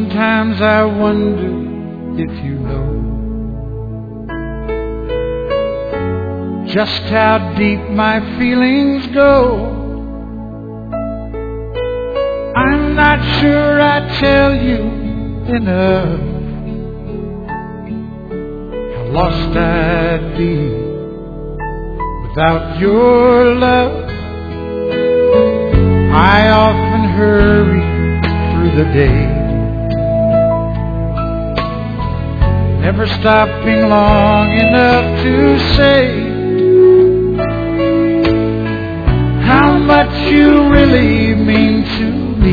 Sometimes I wonder if you know just how deep my feelings go. I'm not sure I tell you enough how lost I'd be without your love. I often hurry through the day, never stopping long enough to say how much you really mean to me.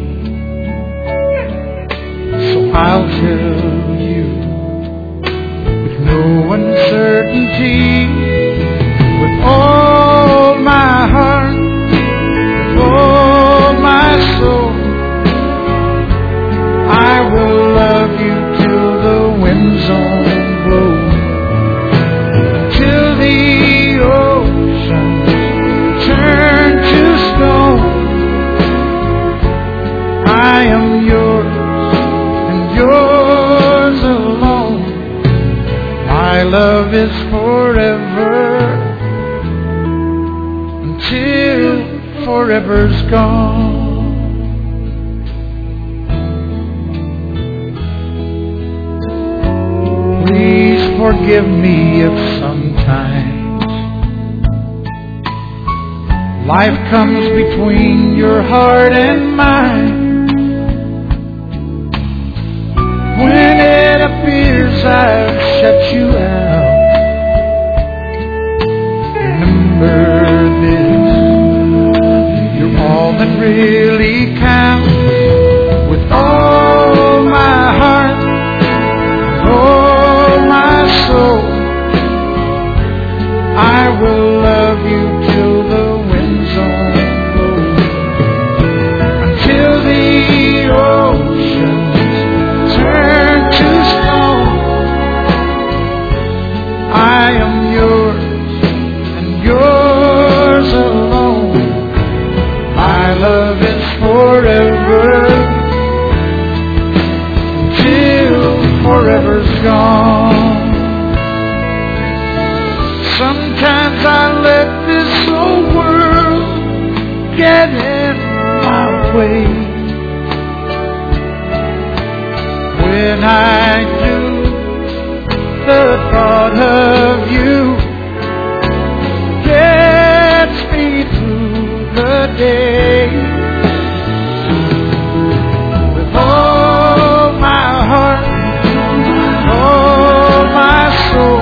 So I'll tell you with no uncertainty, with all my heart, with all my soul, I will love you till the winds don't blow, till the ocean turn to stone. I am yours and yours alone. My love is forever until forever's gone. Please forgive me if sometimes life comes between your heart and mine. When it appears I've shut you out, remember this: you're all that really counts. With all my heart, all my soul, I will love you till the winds don't blow, until the oceans turn to stone. I am yours and yours alone. My love is forever until forever's gone. Sometimes I let this whole world get in my way. When I do, the thought of you gets me through the day. With all my heart, all my soul,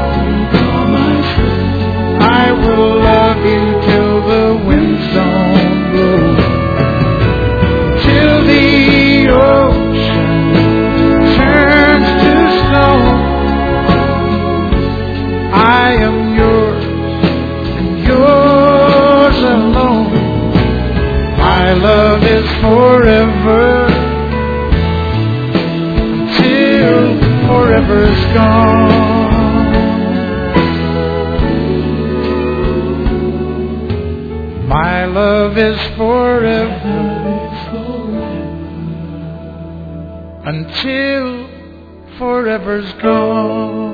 I will love you till the winds don't blow, till the ocean turns to stone. I am yours and yours alone. My love is forever until forever's gone. My love is forever until forever's gone.